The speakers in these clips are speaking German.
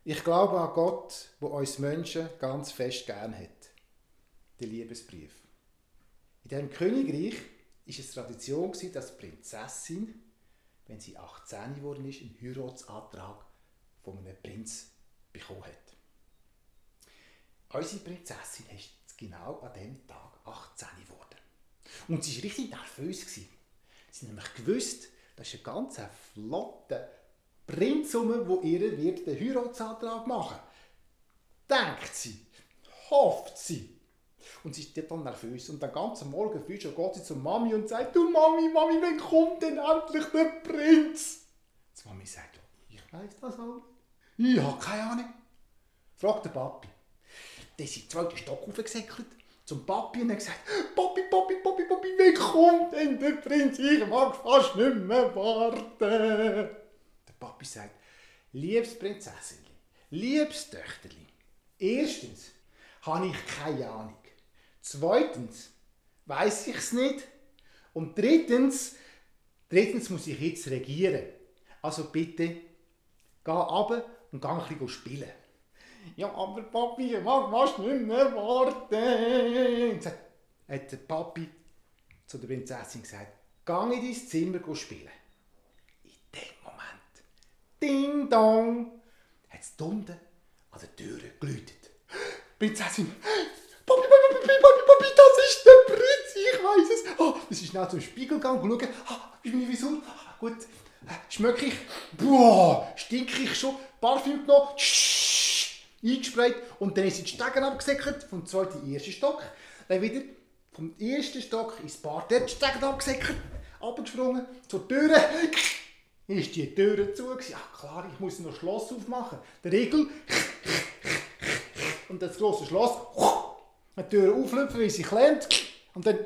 Ich glaube an Gott, der uns Menschen ganz fest gern hat. Der Liebesbrief. In diesem Königreich war es Tradition, dass die Prinzessin, wenn sie 18 geworden ist, einen Heiratsantrag von einem Prinz bekommen hat. Unsere Prinzessin ist genau an diesem Tag 18 geworden. Und sie war richtig nervös. Sie hat nämlich gewusst, das ist ein ganz flotter Prinz, der ihr wird den Heiratsantrag machen wird. Denkt sie, hofft sie. Und sie ist dann nervös. Und den ganzen Morgen früh schon geht sie zur Mami und sagt, du Mami, wann kommt denn endlich der Prinz? Die Mami sagt, ich weiss das auch nicht. Ich habe keine Ahnung. Fragt der Papi. Der ist in den zweiten Stock hochgesäckelt zum Papi und hat gesagt, Papi, wann kommt denn der Prinz? Ich mag fast nicht mehr warten. Der Papi sagt, liebes Prinzessin, liebes Töchterli, erstens habe ich keine Ahnung. Zweitens weiss ich es nicht. Und drittens muss ich jetzt regieren. Also bitte, geh runter und geh ein bisschen spielen. Ja, aber Papi, ich mag fast nicht mehr warten. Hat der Papi zu der Prinzessin gesagt, geh in dein Zimmer spielen. In dem Moment, ding dong, hat es unten an der Tür geläutet. Prinzessin, Papi, das ist der Prinz, ich weiss es. Oh, das ist schnell zum Spiegel gegangen und schauen, ist meine Visur? Gut, schmecke ich, stinke ich schon, Parfüm genommen, eingesprayt und dann ist sie die Stegen abgesäckert, vom zweiten in den ersten Stock, dann wieder vom ersten Stock ins Bad, dort die Stegen abgesäckert, runtergesprungen, zur Tür, ist die Tür zu gewesen. Ach klar, ich muss noch das Schloss aufmachen, der Riegel, und das grosse Schloss, die Tür auflüpfen, wie sie klemmt, und dann,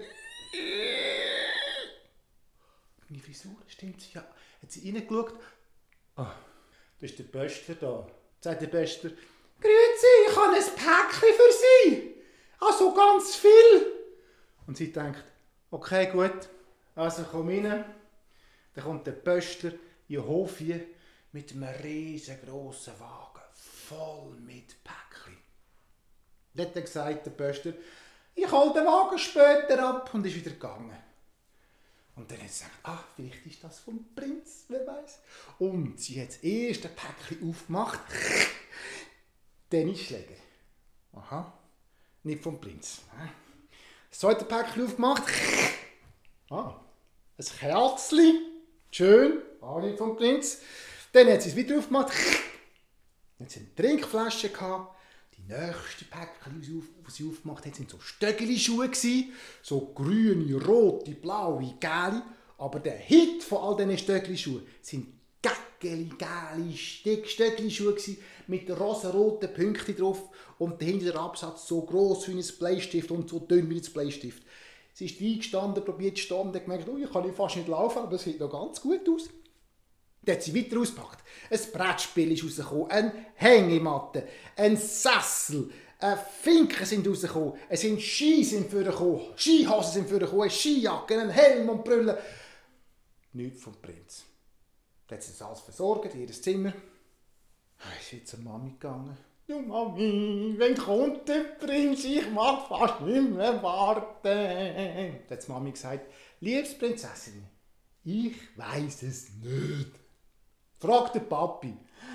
meine Frisur, stimmt sie, ja, hat sie reingeschaut, da ist der Pöstler da, sagt der Pöstler, Grüezi, ich habe ein Päckchen für Sie. Also ganz viel. Und sie denkt, okay, gut, also komm rein. Dann kommt der Pöstler in den Hof hier mit einem riesengroßen Wagen, voll mit Päckchen. Dann hat er gesagt, der Pöstler, ich hole den Wagen später ab und ist wieder gegangen. Und dann hat sie gesagt, vielleicht ist das vom Prinz, wer weiß. Und sie hat das erste Päckchen aufgemacht. Tennisschläger. Aha, nicht vom Prinz. Das zweite Päckchen aufgemacht. Ein Kerzchen. Schön, auch nicht vom Prinz. Dann hat sie es wieder aufgemacht. Dann hat sie eine Trinkflasche gehabt. Die nächste Päckchen, die sie aufgemacht hat, sind so Stöckeli-Schuhe gewesen. So grüne, rote, blaue, gelbe. Aber der Hit von all diesen Stöckeli-Schuhen sind geile Stöckli-Schuhe mit rosa-roten Punkten drauf und dahinter der Absatz so gross wie ein Bleistift und so dünn wie ein Bleistift. Sie ist eingestanden, probiert zu stehen und hat gemerkt, ich kann fast nicht laufen, aber es sieht noch ganz gut aus. Dann hat sie weiter ausgepackt. Ein Brettspiel ist rausgekommen, eine Hängematte, ein Sessel, Finken sind rausgekommen, es sind Ski sind vorgekommen, Skihosen sind vorgekommen, eine Skijacke, ein Helm und Brille. Nichts vom Prinz. Dann hat sie das alles versorgt, in ihr Zimmer. Ist sie zur Mami gegangen. Du Mami, wann kommt der Prinz? Ich mag fast nicht mehr warten. Dann hat die Mami gesagt, liebes Prinzessin, ich weiss es nicht. Fragt der Papi.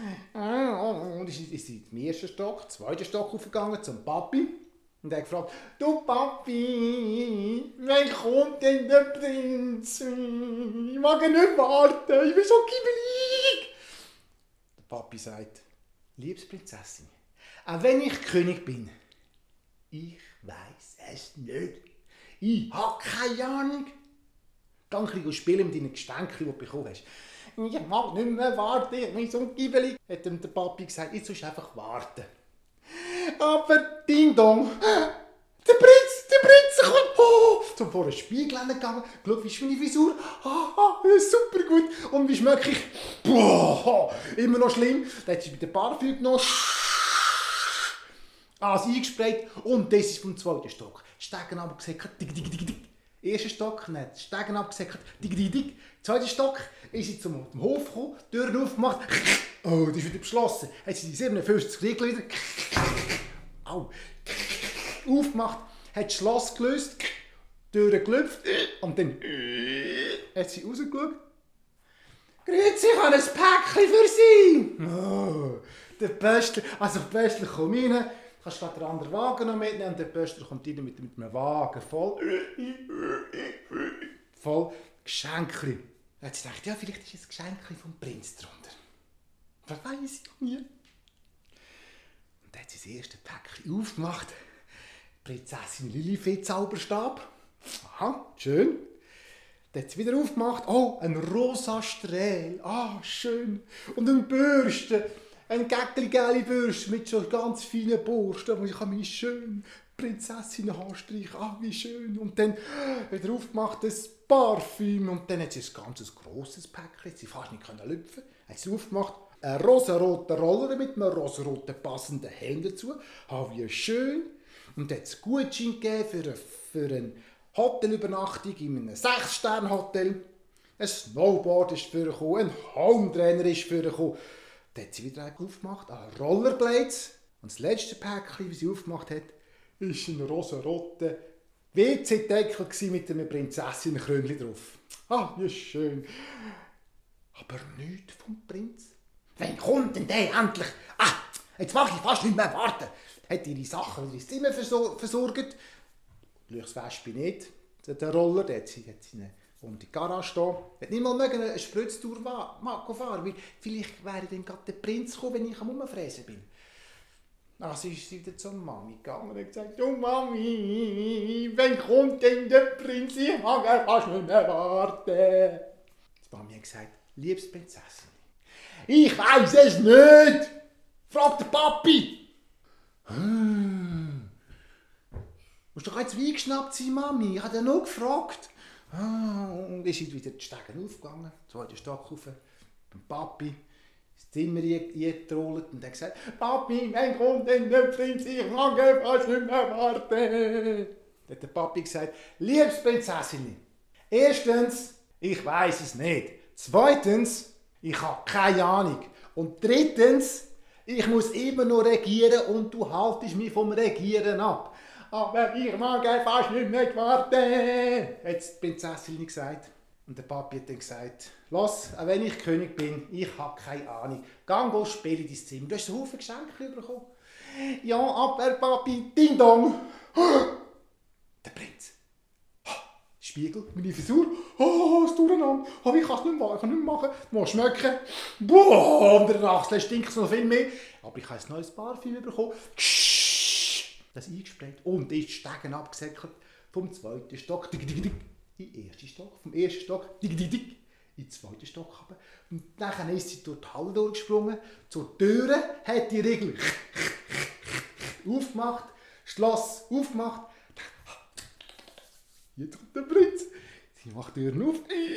Und ist sie im ersten Stock, zweiten Stock aufgegangen zum Papi. Und er hat gefragt, du Papi, wann kommt denn der Prinz? Ich mag nicht warten, ich bin so kibbelig. Der Papi sagt, liebes Prinzessin, auch wenn ich König bin, ich weiss es nicht. Ich habe keine Ahnung. Geh ein bisschen spielen mit deinen Geschenken, die du bekommen hast. Ich mag nicht mehr warten, ich bin so kibbelig. Hat ihm der Papi gesagt, jetzt sollst du einfach warten. Aber Ding Dong, der Prinz kommt. Zum vor den Spiegel gegangen, geschaut, wie ist meine Frisur? Super gut. Und wie schmecke ich? Immer noch schlimm. Dann hat sie mit dem Parfüm genommen, eingesprayt und das ist vom zweiten Stock. Stegen runtergesäckert, Erster Stock, dann hat die Stegen abgesäckert, dig. Zweiter Stock, ist sie zum Hof gekommen, Türen aufgemacht, oh, die ist wieder beschlossen. Hat sie die 57 Riegel wieder au, aufgemacht, hat das Schloss gelöst, Türen gelüpft und dann hat sie rausgeschaut. Grüezi, ich habe ein Päckchen für Sie! Oh, der Pöstler, der Pöstler kommt rein, kannst gerade den anderen Wagen noch mitnehmen und der Pöstler kommt rein mit einem Wagen voll Geschenke. Da hat sie gedacht, ja, vielleicht ist ein Geschenk vom Prinz drunter. Das weiss ich noch nie. Und dann hat sie das erste Päckchen aufgemacht. Prinzessin Lilifee Zauberstab. Aha, schön. Dann hat sie wieder aufgemacht. Oh, ein rosa Strähl. Ah, schön. Und eine Bürste. Eine gelbe Bürste mit so ganz feinen Borsten. Und ich habe meine schöne Prinzessin Haarstreich. Ah, wie schön. Und dann wieder aufgemacht, das Parfüm. Und dann hat sie ein ganz grosses Päckchen. Sie fast nicht lüpfen. Hat sie aufgemacht. Ein rosaroter Roller mit einem rosaroten passenden Helm dazu. Ah, wie schön. Und dann hat es Gutschein gegeben für eine Hotelübernachtung in einem 6-Sterne-Hotel. Ein Snowboard ist vorgekommen, ein Hometrainer ist vorgekommen. Dann hat sie wieder aufgemacht, Rollerblades. Und das letzte Päckchen, das sie aufgemacht hat, war ein rosaroter WC-Deckel mit einem Prinzessinnenkrönchen drauf. Ah, wie schön. Aber nichts vom Prinz. Wann kommt denn der endlich? Ah, jetzt mag ich fast nicht mehr warten. Hat ihre Sachen wieder ins Zimmer versorgt. Das Wespe nicht, der Roller, der hat sie um die Garage stehen. Er hat nicht mal eine Spritztour fahren, weil vielleicht wäre dann gerade der Prinz gekommen, wenn ich am Rumfräsen bin. Also ist sie wieder zur Mami gegangen und hat gesagt, «Oh Mami, wann kommt denn der Prinz? Ich mag fast nicht mehr warten.» Die Mami hat gesagt, «Liebes Prinzessin, ich weiss es nicht. Frag den Papi.» «Musst doch jetzt wie geschnappt sein, Mami? Ich habe ja noch gefragt.» Und ist wieder die Stegen aufgegangen, zweiten Stock rauf, beim Papi, ins Zimmer eingetrollt und hat gesagt, «Papi, wann kommt denn der Prinz? Ich mag fast nicht mehr warten.» Dann hat der Papi gesagt, «Liebes Prinzessin, erstens, ich weiss es nicht. Zweitens, ich habe keine Ahnung. Und drittens, ich muss immer noch regieren und du haltest mich vom Regieren ab. Aber ich mag fast nicht mehr warten.» Hat die Prinzessin gesagt. Und der Papi hat dann gesagt, «Lass, auch wenn ich König bin, ich habe keine Ahnung. Geh spielen in dein Zimmer. Du hast einen Haufen Geschenke bekommen.» «Ja, aber Papi, Ding Dong.» Der Prinz. Spiegel, meine Frisur. Oh, das Durcheinander. Oh, ich kann es nicht mehr machen. Du musst schmecken. Boah, unter der Achsel stinkt es noch viel mehr. Aber ich habe ein neues Parfüm bekommen. Das eingesprayt und ist die Stegen abgesäckert vom zweiten Stock in den ersten Stock, vom ersten Stock in den zweiten Stock runter. Und dann ist sie durch die Halle durchgesprungen, zur Tür, hat die Riegel aufgemacht, Schloss aufgemacht. Jetzt kommt der Prinz. Sie macht die Türen auf.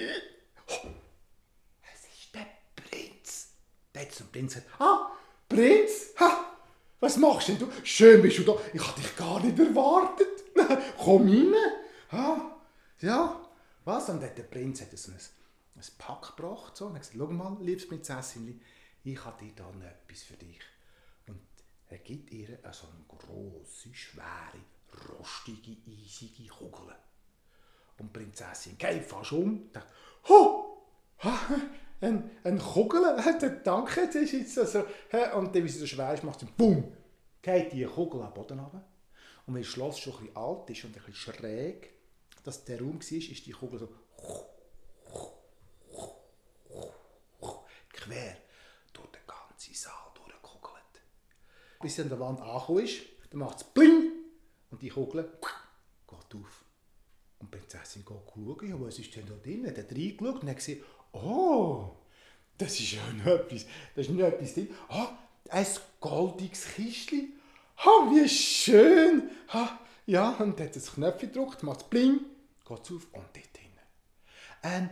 Es ist der Prinz. Der hat zum Prinz gesagt, «Ah, Prinz, ha! Was machst denn du? Schön bist du da. Ich habe dich gar nicht erwartet. Komm rein.» «Ah, ja, was?» Und der Prinz hat so ein Pack gebracht so, und hat gesagt, «Schau mal, liebes Prinzessin, ich habe dir da noch etwas für dich.» Und er gibt ihr so eine grosse, schwere, rostige, eisige Kugel. Und die Prinzessin geht fast um und denkt, «Oh, eine Kugel, danke, das ist jetzt so.» Und dann, wie sie so schwer ist, macht sie «Bumm!» Geht die Kugel am Boden runter. Und wenn das Schloss schon ein bisschen alt ist und ein bisschen schräg, dass der Raum war, ist die Kugel so quer durch den ganzen Saal durchgekugelt. Bis sie an der Wand angekommen ist, dann macht es «Bling!» und die Kugel geht auf. Und die Prinzessin geht schauen, ja, was ist denn da drin? Hat reingeschaut und hat gesehen, «Oh, das ist ja noch etwas drin. Ah, ein goldiges Kistchen. Ah, wie schön. Ah, ja, und hat das Knöpfchen gedrückt, macht es bling, geht es auf und dort drin. Ein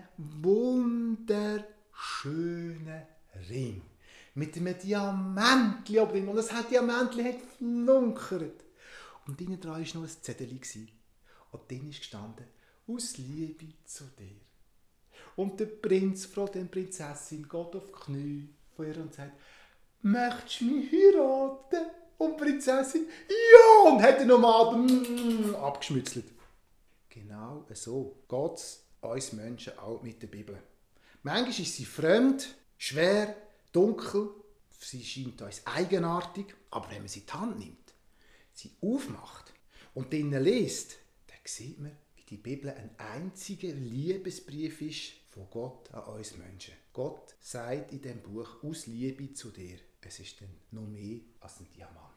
wunderschöner Ring mit einem Diamantli oben drin. Und das Diamantli hat geflunkert. Und innen dran war noch ein Zettel. Und drin ist gestanden, aus Liebe zu dir. Und der Prinz fragt die Prinzessin, geht auf die Knie von ihr und sagt, möchtest du mich heiraten? Und die Prinzessin, ja! Und hat ihn nochmal abgeschmützelt. Genau so geht es uns Menschen auch mit der Bibel. Manchmal ist sie fremd, schwer, dunkel, sie scheint uns eigenartig, aber wenn man sie in die Hand nimmt, sie aufmacht und drinnen liest, dann sieht man, wie die Bibel ein einziger Liebesbrief ist von Gott an uns Menschen. Gott sagt in diesem Buch aus Liebe zu dir, es ist dann noch mehr als ein Diamant.